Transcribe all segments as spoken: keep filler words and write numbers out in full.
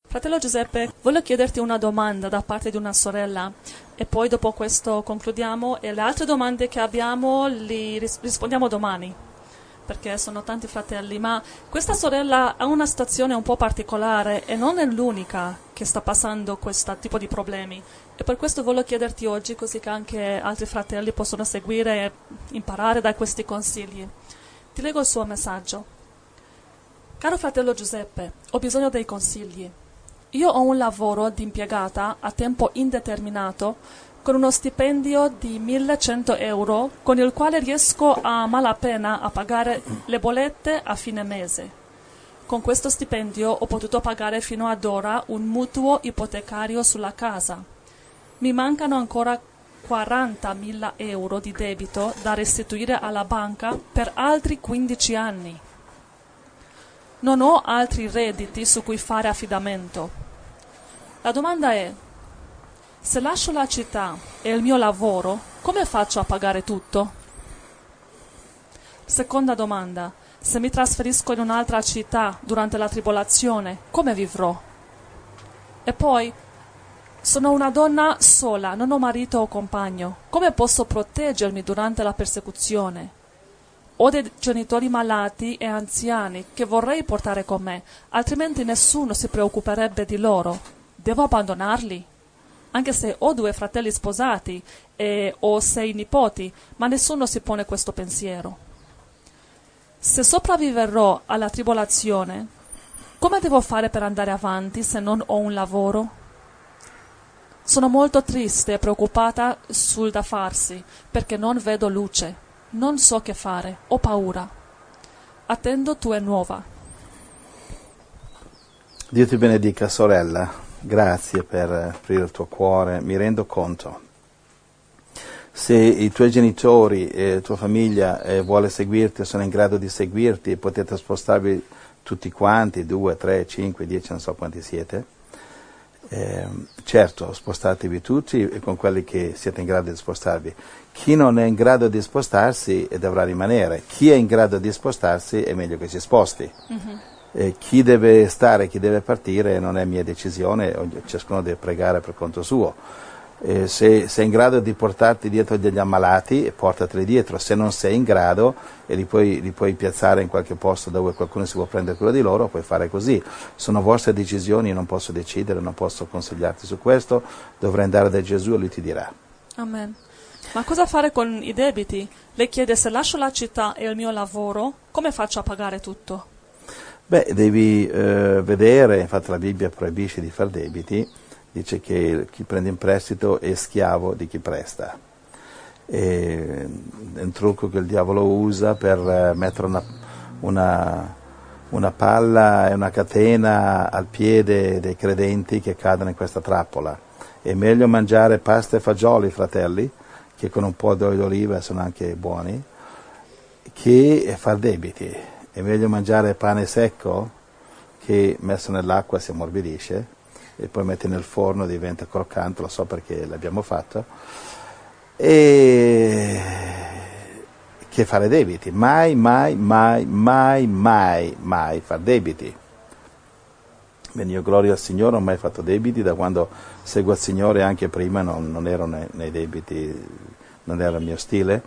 Fratello Giuseppe, voglio chiederti una domanda da parte di una sorella e poi dopo questo concludiamo e le altre domande che abbiamo li ris- rispondiamo domani, perché sono tanti fratelli, ma questa sorella ha una situazione un po' particolare e non è l'unica che sta passando questo tipo di problemi e per questo voglio chiederti oggi, così che anche altri fratelli possono seguire e imparare da questi consigli. Ti leggo il suo messaggio. Caro fratello Giuseppe, ho bisogno dei consigli. Io ho un lavoro di impiegata a tempo indeterminato con uno stipendio di millecento euro con il quale riesco a malapena a pagare le bollette a fine mese. Con questo stipendio ho potuto pagare fino ad ora un mutuo ipotecario sulla casa. Mi mancano ancora quarantamila euro di debito da restituire alla banca per altri quindici anni. Non ho altri redditi su cui fare affidamento. La domanda è, se lascio la città e il mio lavoro, come faccio a pagare tutto? Seconda domanda, se mi trasferisco in un'altra città durante la tribolazione, come vivrò? E poi, sono una donna sola, non ho marito o compagno. Come posso proteggermi durante la persecuzione? Ho dei genitori malati e anziani che vorrei portare con me, altrimenti nessuno si preoccuperebbe di loro. Devo abbandonarli? Anche se ho due fratelli sposati e ho sei nipoti, ma nessuno si pone questo pensiero. Se sopravviverò alla tribolazione, come devo fare per andare avanti se non ho un lavoro? Sono molto triste e preoccupata sul da farsi, perché non vedo luce. Non so che fare, ho paura. Attendo tua nuova. Dio ti benedica, sorella. Grazie per aprire il tuo cuore. Mi rendo conto. Se i tuoi genitori e la tua famiglia eh, vuole seguirti, sono in grado di seguirti, potete spostarvi tutti quanti, due, tre, cinque, dieci, non so quanti siete. Eh, certo, spostatevi tutti e con quelli che siete in grado di spostarvi. Chi non è in grado di spostarsi dovrà rimanere. Chi è in grado di spostarsi è meglio che si sposti. Mm-hmm. Eh, chi deve stare, chi deve partire non è mia decisione, ciascuno deve pregare per conto suo. Eh, se sei in grado di portarti dietro degli ammalati, portateli dietro. Se non sei in grado e li puoi, li puoi piazzare in qualche posto dove qualcuno si può prendere cura di loro, puoi fare così. Sono vostre decisioni, non posso decidere, non posso consigliarti su questo, dovrai andare da Gesù e lui ti dirà. Amen. Ma cosa fare con i debiti? Lei chiede, se lascio la città e il mio lavoro, come faccio a pagare tutto? Beh, devi eh, vedere, infatti la Bibbia proibisce di fare debiti, dice che chi prende in prestito è schiavo di chi presta. È un trucco che il diavolo usa per mettere una, una, una palla e una catena al piede dei credenti che cadono in questa trappola. È meglio mangiare pasta e fagioli, fratelli, che con un po' d'olio d'oliva sono anche buoni, che far debiti. È meglio mangiare pane secco, che messo nell'acqua si ammorbidisce, e poi metti nel forno, diventa croccante, lo so perché l'abbiamo fatto, e che fare debiti. Mai, mai, mai, mai, mai, mai far debiti. Bene, io gloria al Signore, non ho mai fatto debiti, da quando seguo il Signore, anche prima non, non ero nei, nei debiti, non era il mio stile.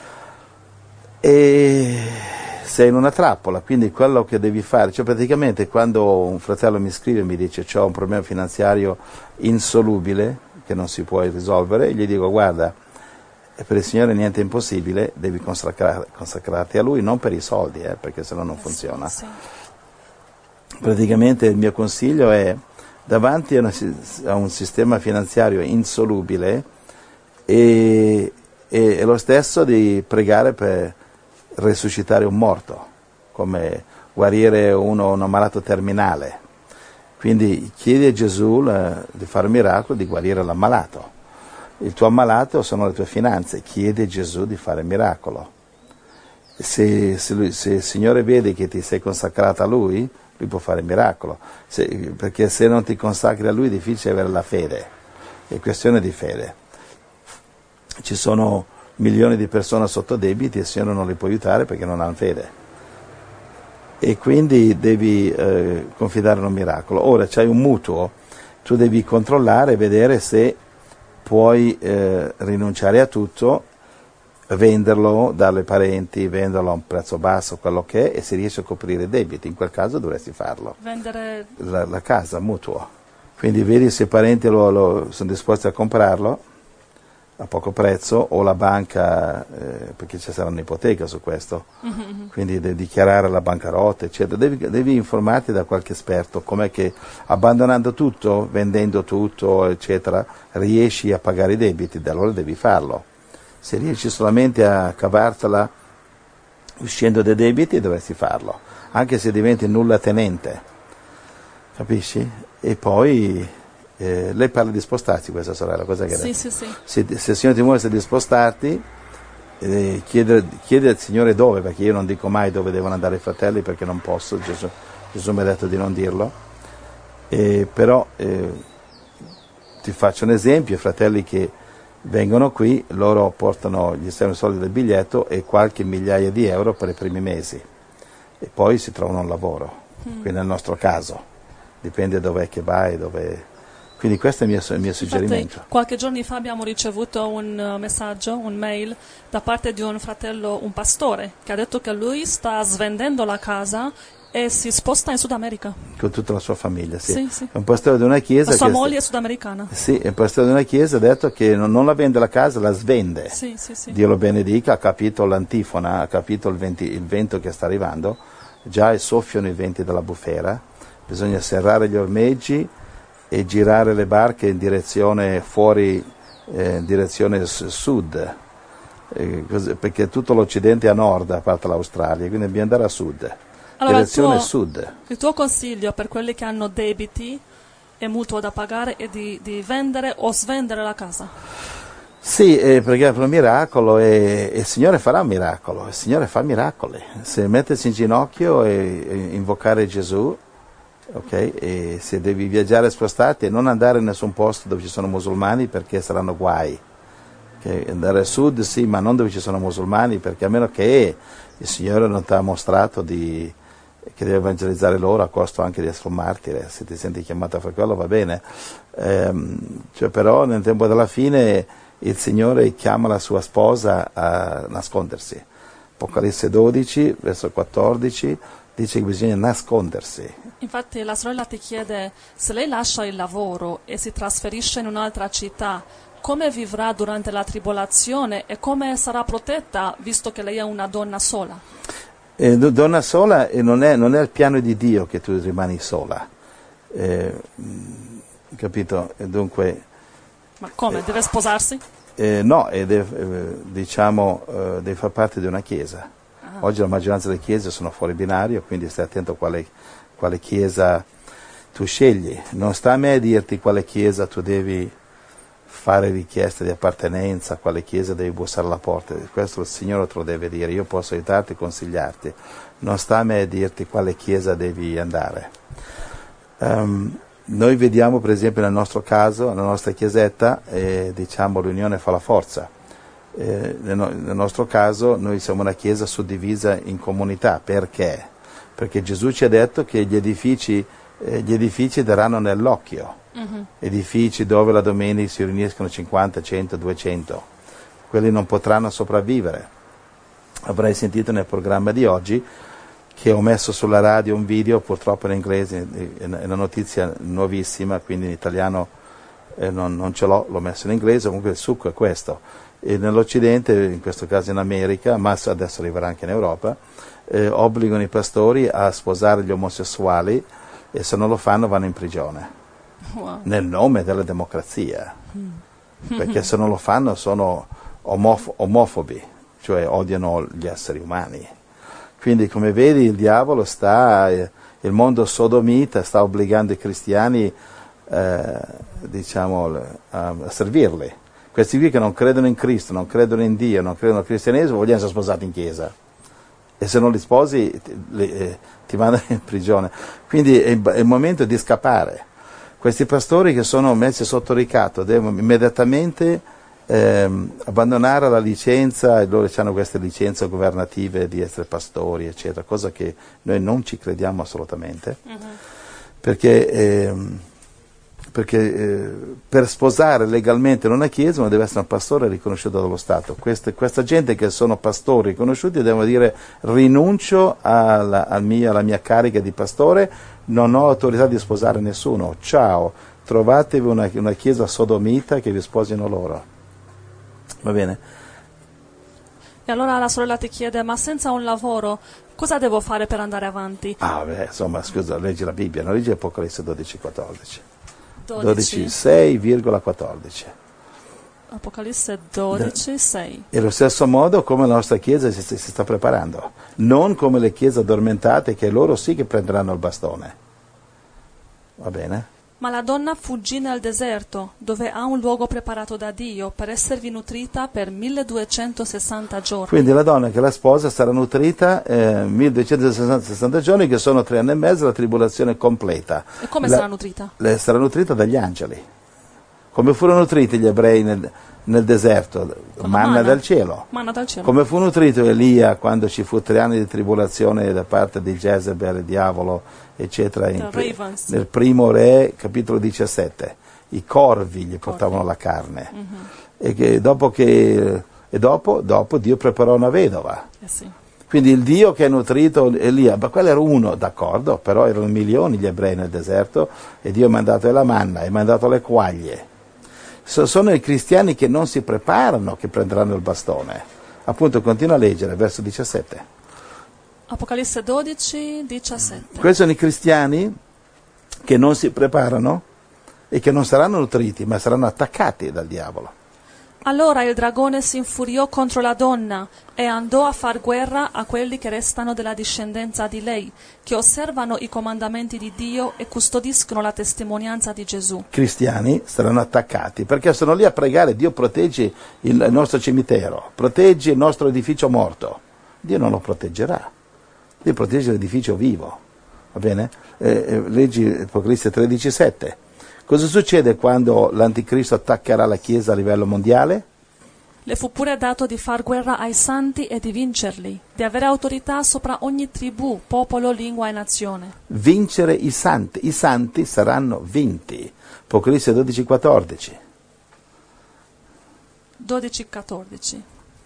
E sei in una trappola, quindi quello che devi fare, cioè praticamente quando un fratello mi scrive e mi dice c'ho un problema finanziario insolubile che non si può risolvere, gli dico guarda, per il Signore niente è impossibile, devi consacrar- consacrarti a Lui, non per i soldi, eh, perché sennò non funziona. Sì. Praticamente il mio consiglio è, davanti a, una, a un sistema finanziario insolubile, e, e, e lo stesso di pregare per risuscitare un morto, come guarire uno, un malato terminale. Quindi chiedi a Gesù eh, di fare un miracolo, di guarire l'ammalato. Il tuo ammalato sono le tue finanze, chiedi a Gesù di fare il miracolo. Se, se, lui, se il Signore vede che ti sei consacrato a Lui, Lui può fare il miracolo, se, perché se non ti consacri a Lui è difficile avere la fede, è questione di fede. Ci sono milioni di persone sotto debiti e il Signore non li può aiutare perché non hanno fede. e quindi devi eh, confidare in un miracolo. Ora c'hai un mutuo, tu devi controllare e vedere se puoi eh, rinunciare a tutto, venderlo, darlo ai parenti, venderlo a un prezzo basso, quello che è, e se riesci a coprire i debiti, in quel caso dovresti farlo. Vendere la, la casa, mutuo. Quindi vedi se i parenti lo, lo, sono disposti a comprarlo a poco prezzo, o la banca, eh, perché ci sarà un'ipoteca su questo, mm-hmm. quindi devi dichiarare la bancarotta, eccetera. Devi, devi informarti da qualche esperto com'è che abbandonando tutto, vendendo tutto, eccetera, riesci a pagare i debiti, allora devi farlo. Se riesci solamente a cavartela uscendo dai debiti, dovresti farlo, anche se diventi nulla tenente, capisci? E poi eh, lei parla di spostarsi, questa sorella, cosa che sì, sì, sì. Se, se il Signore ti muove di spostarti, eh, chiede, chiede al Signore dove, perché io non dico mai dove devono andare i fratelli, perché non posso, Gesù, Gesù mi ha detto di non dirlo, eh, però eh, ti faccio un esempio, i fratelli che vengono qui, loro portano gli esterni soldi del biglietto e qualche migliaia di euro per i primi mesi e poi si trovano un lavoro, mm. quindi nel nostro caso dipende dov'è che vai, dove. Quindi questo è il mio, il mio suggerimento. Infatti, qualche giorno fa abbiamo ricevuto un uh, messaggio, un mail da parte di un fratello, un pastore, che ha detto che lui sta svendendo la casa e si sposta in Sud America. Con tutta la sua famiglia, sì. Sì, sì. È un pastore di una chiesa. La sua che moglie è è sudamericana. Sì, è un pastore di una chiesa, ha detto che non, non la vende la casa, la svende. Sì, sì, sì. Dio lo benedica, ha capito l'antifona, ha capito il, venti, il vento che sta arrivando, già soffiano i venti della bufera, bisogna serrare gli ormeggi e girare le barche in direzione fuori, eh, in direzione sud, eh, così, perché tutto l'Occidente è a nord, a parte l'Australia, quindi dobbiamo andare a sud. Allora, direzione il tuo, sud. Il tuo consiglio per quelli che hanno debiti e mutuo da pagare è di, di vendere o svendere la casa? Sì, eh, perché è un miracolo e, e il Signore farà un miracolo, il Signore fa miracoli. Se mettersi in ginocchio e, e invocare Gesù, ok? E se devi viaggiare e spostarti e non andare in nessun posto dove ci sono musulmani perché saranno guai. Okay? Andare a sud sì, ma non dove ci sono musulmani, perché a meno che il Signore non ti ha mostrato di, che devi evangelizzare loro a costo anche di essere un martire, se ti senti chiamato a fare quello va bene. Ehm, cioè, però nel tempo della fine il Signore chiama la sua sposa a nascondersi. Apocalisse dodici, verso quattordici, dice che bisogna nascondersi. Infatti la sorella ti chiede, se lei lascia il lavoro e si trasferisce in un'altra città, come vivrà durante la tribolazione e come sarà protetta, visto che lei è una donna sola? Eh, donna sola e non è, non è il piano di Dio che tu rimani sola. Eh, capito? E dunque... Ma come? Deve sposarsi? Eh, no, e deve, eh, diciamo, eh, deve far parte di una chiesa. Ah. Oggi la maggioranza delle chiese sono fuori binario, quindi stai attento a quale, quale chiesa tu scegli. Non sta a me a dirti quale chiesa tu devi fare richieste di appartenenza, a quale chiesa devi bussare alla porta. Questo il Signore te lo deve dire. Io posso aiutarti e consigliarti. Non sta a me a dirti quale chiesa devi andare. Um, Noi vediamo per esempio nel nostro caso, nella nostra chiesetta, eh, diciamo l'unione fa la forza. Eh, nel, no, nel nostro caso noi siamo una chiesa suddivisa in comunità. Perché? Perché Gesù ci ha detto che gli edifici, eh, gli edifici daranno nell'occhio. Uh-huh. Edifici dove la domenica si riuniscono cinquanta, cento, duecento. Quelli non potranno sopravvivere. Avrai sentito nel programma di oggi che ho messo sulla radio un video, purtroppo in inglese, è una notizia nuovissima, quindi in italiano eh, non, non ce l'ho, l'ho messo in inglese, comunque il succo è questo. E nell'Occidente, in questo caso in America, ma adesso arriverà anche in Europa, eh, obbligano i pastori a sposare gli omosessuali e se non lo fanno vanno in prigione. Wow. Nel nome della democrazia. Mm. Perché se non lo fanno sono omof- omofobi, cioè odiano gli esseri umani. Quindi come vedi il diavolo sta, eh, il mondo sodomita sta obbligando i cristiani eh, diciamo, a, a servirli. Questi qui che non credono in Cristo, non credono in Dio, non credono al cristianesimo, vogliono essere sposati in chiesa. E se non li sposi ti, li, eh, ti mandano in prigione. Quindi è, è il momento di scappare. Questi pastori che sono messi sotto ricatto devono immediatamente ehm, abbandonare la licenza, e loro hanno queste licenze governative di essere pastori, eccetera, cosa che noi non ci crediamo assolutamente, uh-huh. perché, ehm, perché eh, per sposare legalmente in una chiesa uno deve essere un pastore riconosciuto dallo Stato. Queste, questa gente che sono pastori riconosciuti devono dire: rinuncio alla, al mio, alla mia carica di pastore, non ho autorità di sposare nessuno, ciao, trovatevi una, una chiesa sodomita che vi sposino loro. Va bene? E allora la sorella ti chiede: ma senza un lavoro cosa devo fare per andare avanti? Ah, beh, insomma, scusa, leggi la Bibbia, non leggi Apocalisse dodici quattordici. dodici, sei virgola quattordici. Apocalisse dodici, sei. E allo stesso modo come la nostra Chiesa si, si sta preparando, non come le chiese addormentate che loro sì che prenderanno il bastone. Va bene? Ma la donna fuggì nel deserto, dove ha un luogo preparato da Dio per esservi nutrita per milleduecentosessanta giorni. Quindi la donna che la sposa sarà nutrita eh, milleduecentosessanta giorni, che sono tre anni e mezzo, la tribolazione completa. E come la, sarà nutrita? Le, sarà nutrita dagli angeli. Come furono nutriti gli ebrei nel, nel deserto? Manna, manna dal cielo. Manna dal cielo. Come fu nutrito Elia quando ci fu tre anni di tribolazione da parte di Jezebel, il diavolo, eccetera, in, nel primo re, capitolo diciassette. I corvi gli portavano corvi. la carne. Uh-huh. E, che dopo, che, e dopo, dopo Dio preparò una vedova. Eh sì. Quindi il Dio che ha nutrito Elia, ma quello era uno, d'accordo, però erano milioni gli ebrei nel deserto e Dio ha mandato la manna, ha mandato le quaglie. Sono i cristiani che non si preparano che prenderanno il bastone. Appunto, continua a leggere, verso diciassette. Apocalisse dodici, diciassette. Questi sono i cristiani che non si preparano e che non saranno nutriti, ma saranno attaccati dal diavolo. Allora il dragone si infuriò contro la donna e andò a far guerra a quelli che restano della discendenza di lei, che osservano i comandamenti di Dio e custodiscono la testimonianza di Gesù. Cristiani saranno attaccati perché sono lì a pregare: Dio proteggi il nostro cimitero, proteggi il nostro edificio morto. Dio non lo proteggerà, Dio protegge l'edificio vivo. Va bene? Eh, eh, leggi Apocalisse tredici sette. Cosa succede quando l'anticristo attaccherà la Chiesa a livello mondiale? Le fu pure dato di far guerra ai santi e di vincerli, di avere autorità sopra ogni tribù, popolo, lingua e nazione. Vincere i santi. I santi saranno vinti. Apocalisse dodici quattordici. dodici quattordici.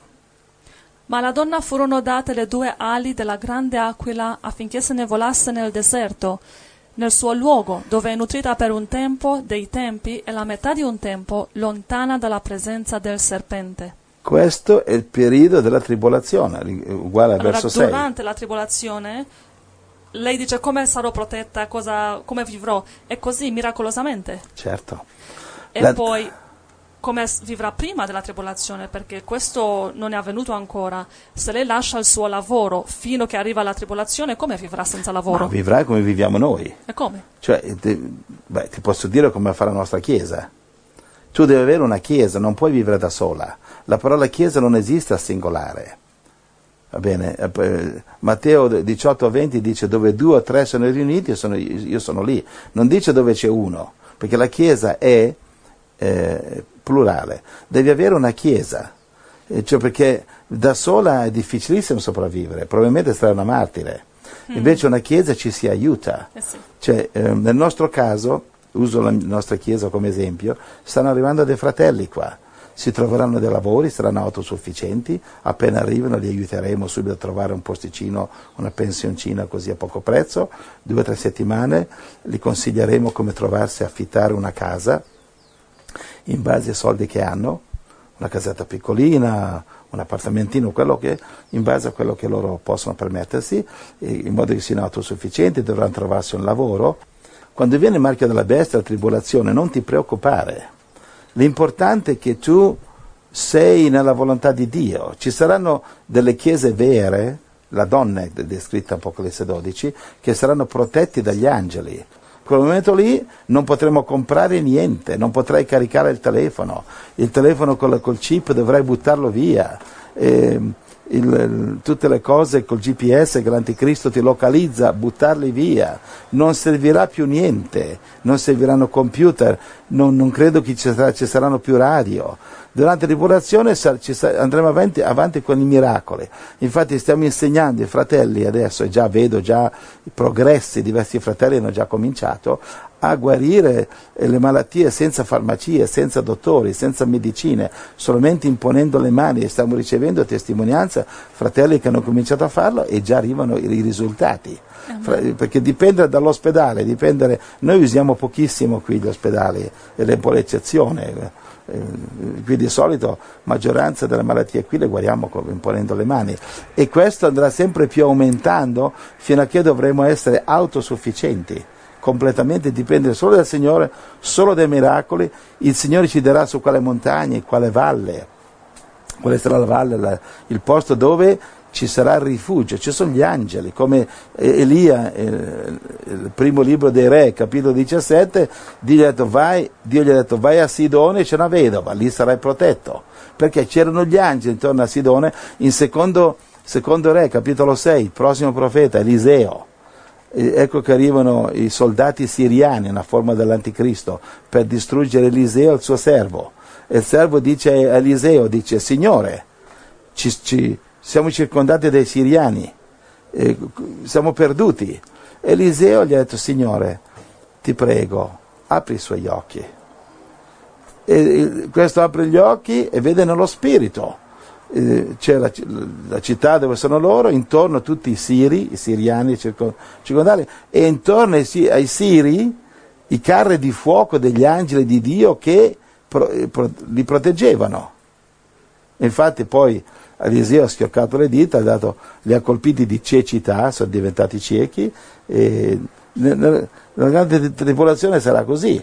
Ma alla donna furono date le due ali della grande aquila affinché se ne volasse nel deserto, nel suo luogo, dove è nutrita per un tempo dei tempi e la metà di un tempo lontana dalla presenza del serpente. Questo è il periodo della tribolazione, uguale al allora, verso sei. Durante la tribolazione, lei dice: come sarò protetta, cosa, come vivrò? E così, miracolosamente. Certo. E la... poi come vivrà prima della tribolazione, perché questo non è avvenuto ancora. Se lei lascia il suo lavoro fino che arriva la tribolazione, come vivrà senza lavoro? Ma vivrà come viviamo noi. E come? Cioè, ti, beh, ti posso dire come fa la nostra Chiesa. Tu devi avere una Chiesa, non puoi vivere da sola. La parola Chiesa non esiste a singolare. Va bene? Matteo diciotto venti dice: dove due o tre sono riuniti, io sono, io sono lì. Non dice dove c'è uno, perché la Chiesa è eh, plurale. Devi avere una Chiesa, eh, cioè perché da sola è difficilissimo sopravvivere, probabilmente sarai una martire. Invece una Chiesa ci si aiuta. Eh sì. Cioè, eh, nel nostro caso, uso la nostra Chiesa come esempio, stanno arrivando dei fratelli qua. Si troveranno dei lavori, saranno autosufficienti, appena arrivano li aiuteremo subito a trovare un posticino, una pensioncina così a poco prezzo, due o tre settimane, li consiglieremo come trovarsi a affittare una casa in base ai soldi che hanno, una casetta piccolina, un appartamentino, quello che, in base a quello che loro possono permettersi, in modo che siano autosufficienti, dovranno trovarsi un lavoro. Quando viene il marchio della bestia, la tribolazione, non ti preoccupare. L'importante è che tu sei nella volontà di Dio. Ci saranno delle chiese vere, la donna è descritta in Apocalisse dodici, che saranno protetti dagli angeli. In quel momento lì non potremo comprare niente, non potrai caricare il telefono, il telefono col, col chip dovrai buttarlo via, e, il, il, tutte le cose col G P S che l'anticristo ti localizza, buttarli via, non servirà più niente, non serviranno computer, non, non credo che ci, sarà, ci saranno più radio. Durante la tribolazione ci andremo avanti, avanti con i miracoli. Infatti stiamo insegnando ai fratelli adesso, e già vedo già i progressi, diversi fratelli hanno già cominciato a guarire le malattie senza farmacie, senza dottori, senza medicine, solamente imponendo le mani, e stiamo ricevendo testimonianza, fratelli che hanno cominciato a farlo e già arrivano i risultati. Uh-huh. Perché dipende dall'ospedale, dipende, noi usiamo pochissimo qui gli ospedali, ed è un po' l'eccezione. Qui di solito maggioranza delle malattie qui le guariamo imponendo le mani, e questo andrà sempre più aumentando fino a che dovremo essere autosufficienti, completamente dipendere solo dal Signore, solo dai miracoli. Il Signore ci dirà su quale montagna, quale valle, quale sarà la valle, la, il posto dove ci sarà il rifugio. Ci sono gli angeli, come Elia, eh, il primo libro dei Re, capitolo diciassette, Dio gli ha detto vai, Dio gli ha detto vai a Sidone, c'è una vedova, lì sarai protetto, perché c'erano gli angeli intorno a Sidone. In secondo, secondo Re, capitolo sei, il prossimo profeta, Eliseo, eh, ecco che arrivano i soldati siriani, una forma dell'anticristo, per distruggere Eliseo, il suo servo. E il servo dice a Eliseo, dice, Signore, ci... ci siamo circondati dai siriani, eh, siamo perduti. Eliseo gli ha detto, Signore, ti prego, apri i suoi occhi. E questo apre gli occhi e vede nello spirito. Eh, c'è la, la città dove sono loro, intorno tutti i siri, i siriani circondari, e intorno ai, ai siri i carri di fuoco degli angeli di Dio che pro, pro, li proteggevano. Infatti poi Eliseo ha schioccato le dita, ha dato, li ha colpiti di cecità, sono diventati ciechi, e nella grande tribolazione sarà così.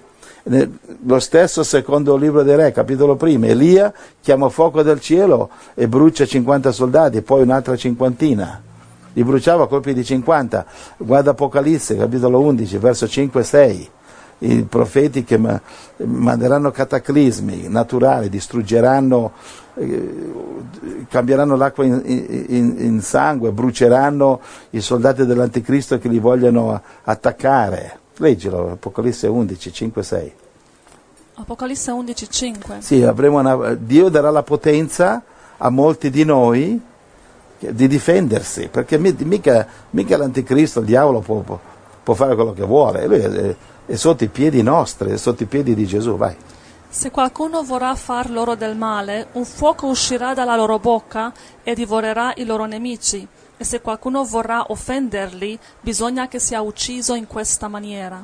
Lo stesso secondo il libro dei Re, capitolo primo, Elia chiama fuoco dal cielo e brucia cinquanta soldati, poi un'altra cinquantina. Li bruciava a colpi di cinquanta. Guarda Apocalisse, capitolo undici, verso cinque e sei. I profeti che manderanno cataclismi naturali, distruggeranno, eh, cambieranno l'acqua in, in, in sangue, bruceranno i soldati dell'anticristo che li vogliono attaccare. Leggilo, Apocalisse undici, cinque e sei. Apocalisse undici, cinque. Sì, avremo una, Dio darà la potenza a molti di noi di difendersi, perché mica, mica l'anticristo, il diavolo può, può fare quello che vuole, lui è, è sotto i piedi nostri, è sotto i piedi di Gesù, vai. Se qualcuno vorrà far loro del male, un fuoco uscirà dalla loro bocca e divorerà i loro nemici. E se qualcuno vorrà offenderli, bisogna che sia ucciso in questa maniera.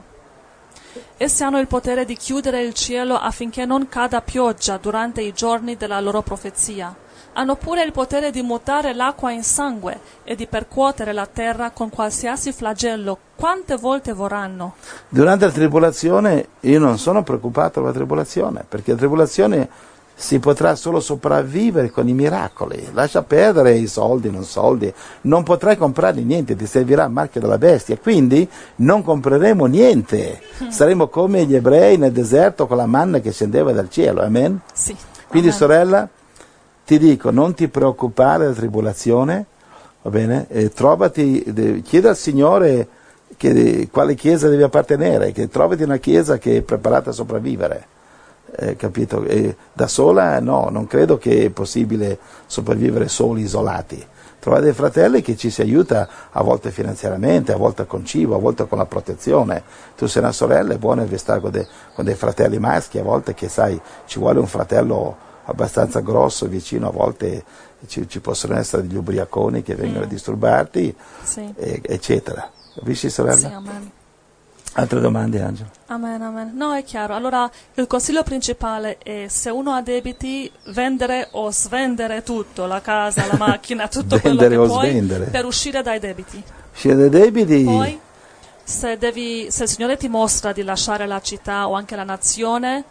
Essi hanno il potere di chiudere il cielo affinché non cada pioggia durante i giorni della loro profezia. Hanno pure il potere di mutare l'acqua in sangue e di percuotere la terra con qualsiasi flagello, quante volte vorranno. Durante la tribolazione io non sono preoccupato per la tribolazione, perché la tribolazione si potrà solo sopravvivere con i miracoli. Lascia perdere i soldi, non soldi, non potrai comprare niente, ti servirà il marchio della bestia, quindi non compreremo niente. Saremo come gli ebrei nel deserto con la manna che scendeva dal cielo, amen? Sì. Quindi Amen. Sorella, ti dico, non ti preoccupare della tribolazione, va bene? E trovati, chiedi al Signore che, quale chiesa devi appartenere, che trovati una chiesa che è preparata a sopravvivere. Eh, capito? E da sola no, non credo che è possibile sopravvivere soli, isolati. Trovate dei fratelli che ci si aiuta, a volte finanziariamente, a volte con cibo, a volte con la protezione. Tu sei una sorella, è buono stare con, de, con dei fratelli maschi, a volte che sai, ci vuole un fratello abbastanza grosso, vicino, a volte ci, ci possono essere degli ubriaconi che vengono mm. a disturbarti, sì. e, eccetera. Capisci, sorella? Sì, amen. Altre domande, Angelo? Amen, amen. No, è chiaro. Allora, il consiglio principale è, se uno ha debiti, vendere o svendere tutto, la casa, la macchina, tutto quello che o puoi, svendere. per uscire dai debiti. Uscire dai debiti? Poi, se, devi, se il Signore ti mostra di lasciare la città o anche la nazione,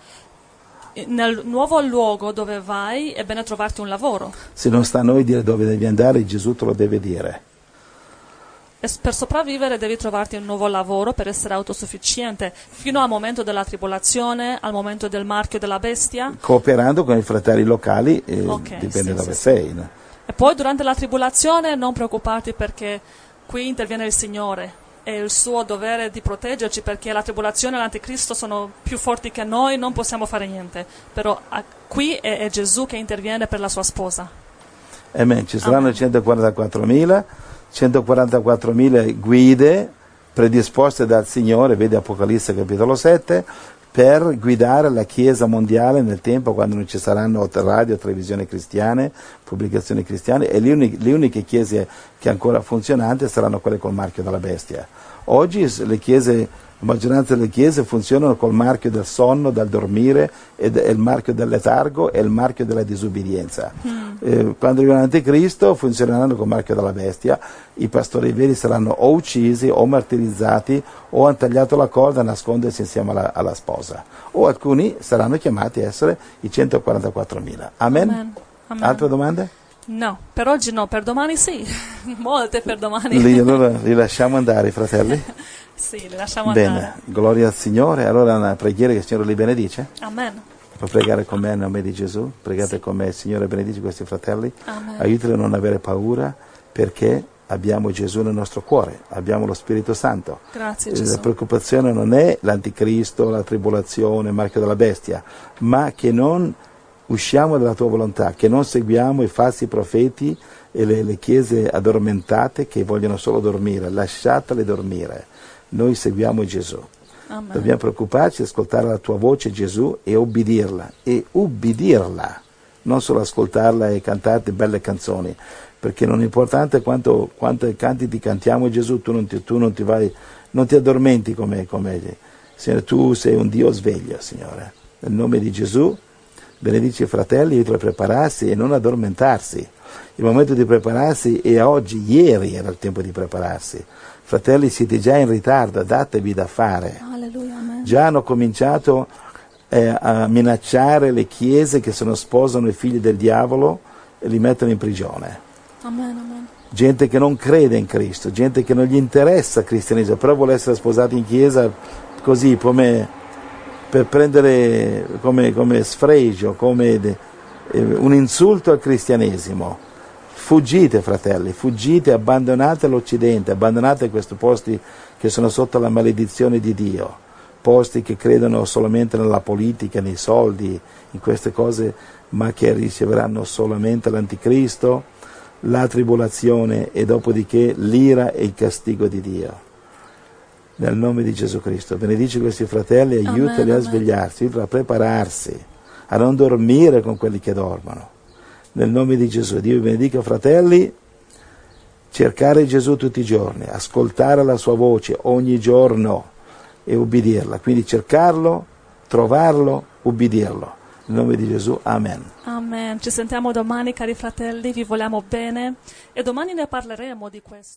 nel nuovo luogo dove vai è bene trovarti un lavoro. Se non sta a noi dire dove devi andare, Gesù te lo deve dire. E per sopravvivere devi trovarti un nuovo lavoro per essere autosufficiente fino al momento della tribolazione, al momento del marchio della bestia. Cooperando con i fratelli locali, eh, Okay, dipende sì, dove sì, sei. sì. No? E poi durante la tribolazione non preoccuparti, perché qui interviene il Signore. È il suo dovere di proteggerci, perché la tribolazione e l'anticristo sono più forti che noi, non possiamo fare niente. Però a, qui è, è Gesù che interviene per la sua sposa. Amen. Ci saranno Amen. centoquarantaquattromila, centoquarantaquattromila guide predisposte dal Signore, vedi Apocalisse capitolo sette, per guidare la Chiesa mondiale nel tempo quando non ci saranno radio, televisione cristiane, pubblicazioni cristiane, e le uniche, le uniche chiese che ancora funzionanti saranno quelle col marchio della bestia. Oggi le chiese, la maggioranza delle chiese funzionano col marchio del sonno, del dormire, e il marchio del letargo e il marchio della disubbidienza. Mm. Eh, quando arriverà l'anticristo funzioneranno col marchio della bestia. I pastori veri saranno o uccisi o martirizzati o hanno tagliato la corda a nascondersi insieme alla, alla sposa, o alcuni saranno chiamati a essere i centoquarantaquattromila. Amen? Amen. Amen. Altre domande? No, per oggi no, per domani sì, molte per domani. Li, allora li lasciamo andare, fratelli? Sì, li lasciamo Bene, andare. gloria al Signore. Allora una preghiera che il Signore li benedice. Amen. Puoi pregare con me nel nome di Gesù? Pregate sì. con me, Signore benedici questi fratelli. Amen. Aiutali a non avere paura, perché abbiamo Gesù nel nostro cuore, abbiamo lo Spirito Santo. Grazie Gesù. La preoccupazione non è l'anticristo, la tribolazione, il marchio della bestia, ma che non usciamo dalla tua volontà, che non seguiamo i falsi profeti e le, le chiese addormentate che vogliono solo dormire. Lasciatele dormire. Noi seguiamo Gesù. Amen. Dobbiamo preoccuparci, ascoltare la tua voce, Gesù, e ubbidirla. E ubbidirla, non solo ascoltarla e cantarti belle canzoni, perché non è importante quanto, quanto canti ti cantiamo, Gesù, tu non ti, tu non ti vai, non ti addormenti come, come Signore, tu sei un Dio sveglio, Signore. Nel nome di Gesù, benedici i fratelli, aiutali a prepararsi e non addormentarsi. Il momento di prepararsi è oggi, ieri era il tempo di prepararsi. Fratelli, siete già in ritardo, datevi da fare. Alleluia, amen. Già hanno cominciato eh, a minacciare le chiese che sono sposano i figli del diavolo e li mettono in prigione. Amen, amen. Gente che non crede in Cristo, gente che non gli interessa il cristianesimo, però vuole essere sposati in chiesa così come per prendere come, come sfregio, come de, eh, un insulto al cristianesimo. Fuggite, fratelli, fuggite, abbandonate l'Occidente, abbandonate questi posti che sono sotto la maledizione di Dio, posti che credono solamente nella politica, nei soldi, in queste cose, ma che riceveranno solamente l'anticristo, la tribolazione e dopodiché l'ira e il castigo di Dio. Nel nome di Gesù Cristo, benedici questi fratelli, aiutali amen, a svegliarsi, aiutali a prepararsi, a non dormire con quelli che dormono. Nel nome di Gesù, Dio vi benedica, fratelli. Cercare Gesù tutti i giorni, ascoltare la sua voce ogni giorno e ubbidirla. Quindi cercarlo, trovarlo, ubbidirlo. Nel nome di Gesù, amen. Amen. Ci sentiamo domani, cari fratelli, vi vogliamo bene e domani ne parleremo di questo.